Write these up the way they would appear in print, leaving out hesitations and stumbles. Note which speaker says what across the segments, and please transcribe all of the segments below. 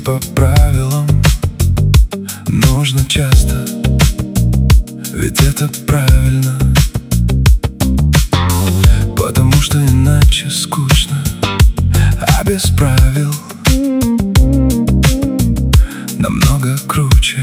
Speaker 1: по правилам нужно часто, ведь это правильно. Потому что иначе скучно, а без правил намного круче.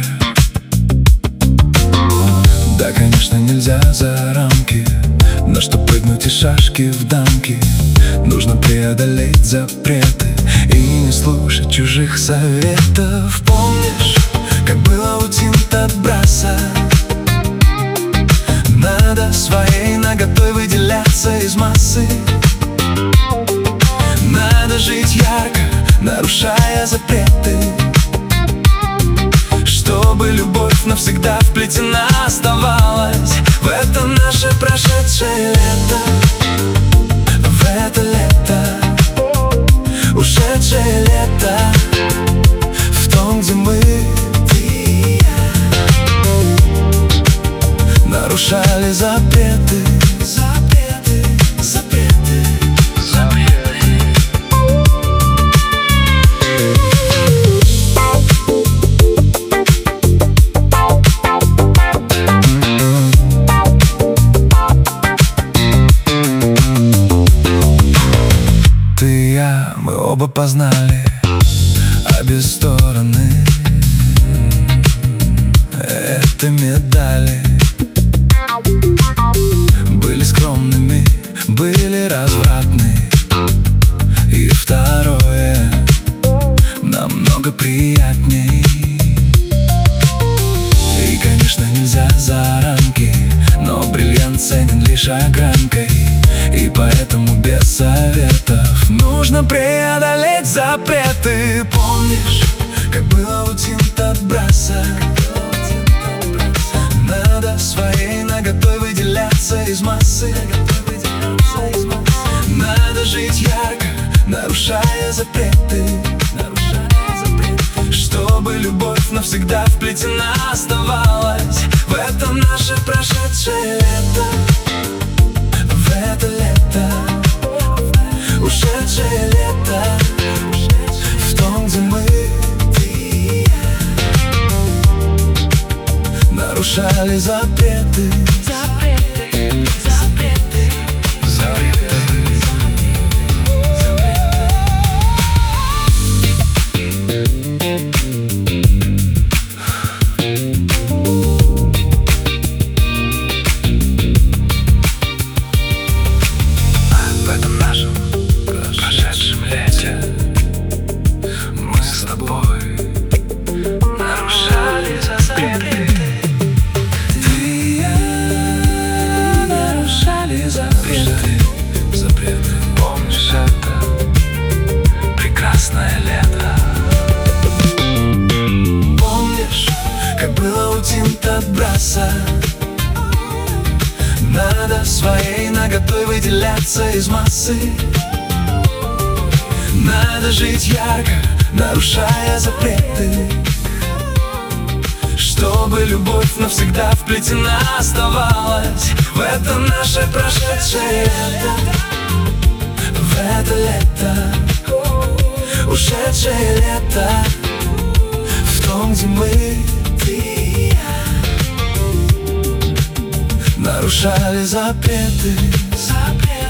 Speaker 1: Да, конечно, нельзя за рамки, но чтоб прыгнуть из шашки в дамки, нужно преодолеть запреты и не слушать чужих советов. Помнишь, как было у Тинто Брасса? Надо своей наготой выделяться из массы. Надо жить ярко, нарушая запреты, чтобы любовь навсегда вплетена оставалась в это наше прошедшее лето, в это лето, ушедшее лето, в том, где мы, ты и я, нарушали запреты, запреты, запреты, запреты. Ты и я, мы оба познали обе стороны этой медали. Были скромными, были развратны, и второе намного приятней. И, конечно, нельзя за рамки, но бриллиант ценен лишь огранкой, и поэтому без советов нужно преодолеть запреты. Помнишь, как было у Тинто Брасса? Надо своей наготой выделяться из массы. Надо жить ярко, нарушая запреты, чтобы любовь навсегда вплетена оставалась в это наше прошедшее лето, в это лето, ушедшее лето, в том, где мы, ты и я, нарушали запреты, запреты, запреты, запреты. Помнишь это прекрасное лето? Помнишь, как было у Тинто Брасса? Надо своей наготой выделяться из массы. Надо жить ярко, нарушая запреты, чтобы любовь навсегда вплетена оставалась в это наше прошедшее лето, в это лето, ушедшее лето, в том, где мы, ты и я, нарушали запреты, запреты.